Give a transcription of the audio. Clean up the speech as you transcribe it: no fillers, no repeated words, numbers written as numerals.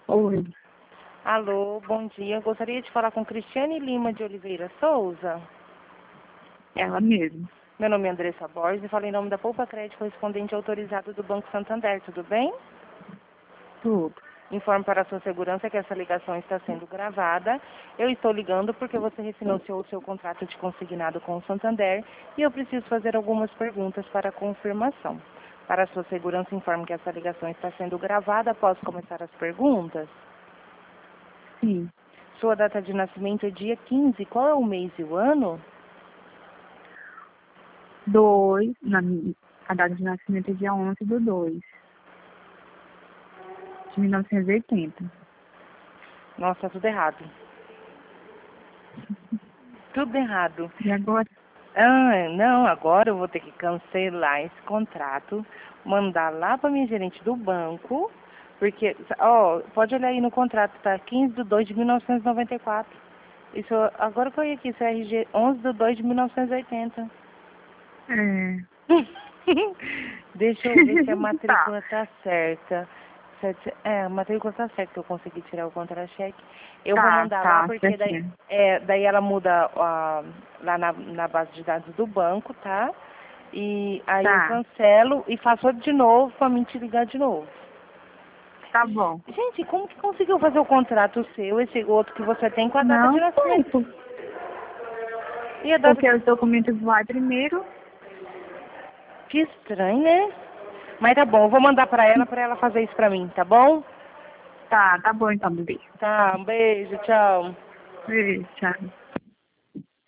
Oi, Alô, bom dia. Gostaria de falar com Cristiane Lima de Oliveira Souza. ela mesma. Meu nome é Andressa Borges e falo em nome da Poupa Crédito correspondente autorizado do Banco Santander. Tudo bem? Tudo. Informo para a sua segurança que essa ligação está sendo gravada. Eu estou ligando porque você refinanciou o seu contrato de consignado com o Santander e eu preciso fazer algumas perguntas para confirmação. Para a sua segurança, informo que essa ligação está sendo gravada. Posso começar as perguntas? Sim. Sua data de nascimento é dia 15. Qual é o mês e o ano? A data de nascimento é dia 11/2 de 1980. Nossa, tá tudo errado. Tudo errado. E agora? Ah, não, agora eu vou ter que cancelar esse contrato, mandar lá para minha gerente do banco, porque, ó, pode olhar aí no contrato, tá? 15/2 de 1994. Isso, agora que eu ia aqui, isso é RG 11/2 de 1980. É. Deixa eu ver se a Tá. matrícula tá certa. A matrícula tá certa que eu consegui tirar o contra-cheque. Eu vou mandar lá Tá, porque daí, certinho. daí ela muda lá na base de dados do banco, tá? E aí eu Tá, cancelo e faço outro de novo pra mim te ligar de novo. tá bom. Gente, como que conseguiu fazer o contrato seu, esse outro que você tem com a data de Não sei, nascimento? E a data porque os documentos vai primeiro. Que estranho, né? Mas tá bom, eu vou mandar pra ela fazer isso pra mim, tá bom? Tá bom então, bebê. Tá, um beijo, tchau. Beijo, tchau.